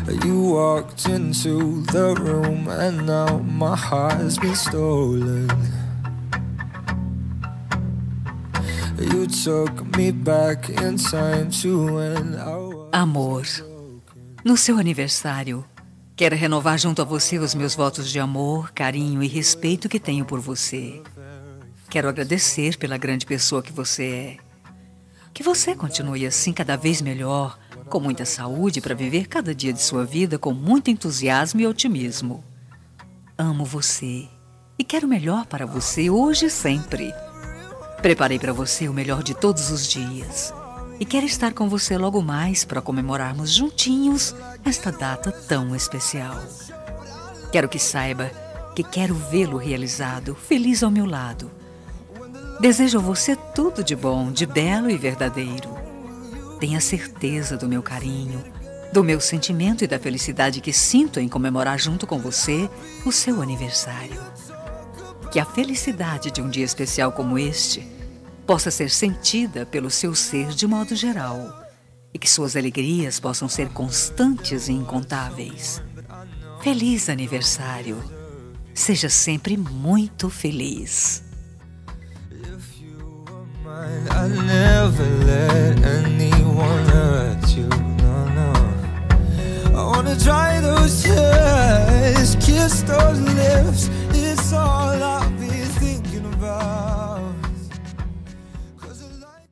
You walked into the room and now my heart's been stolen. You took me back in time to when I was Amor, no seu aniversário, quero renovar junto a você os meus votos de amor, carinho e respeito que tenho por você. Quero agradecer pela grande pessoa que você é. Que você continue assim cada vez melhor, com muita saúde para viver cada dia de sua vida com muito entusiasmo e otimismo. Amo você e quero o melhor para você hoje e sempre. Preparei para você o melhor de todos os dias e quero estar com você logo mais para comemorarmos juntinhos esta data tão especial. Quero que saiba que quero vê-lo realizado, feliz ao meu lado. Desejo a você tudo de bom, de belo e verdadeiro. Tenha certeza do meu carinho, do meu sentimento e da felicidade que sinto em comemorar junto com você o seu aniversário. Que a felicidade de um dia especial como este possa ser sentida pelo seu ser de modo geral e que suas alegrias possam ser constantes e incontáveis. Feliz aniversário! Seja sempre muito feliz! I never let anyone hurt you, no, no. I wanna dry those tears, kiss those lips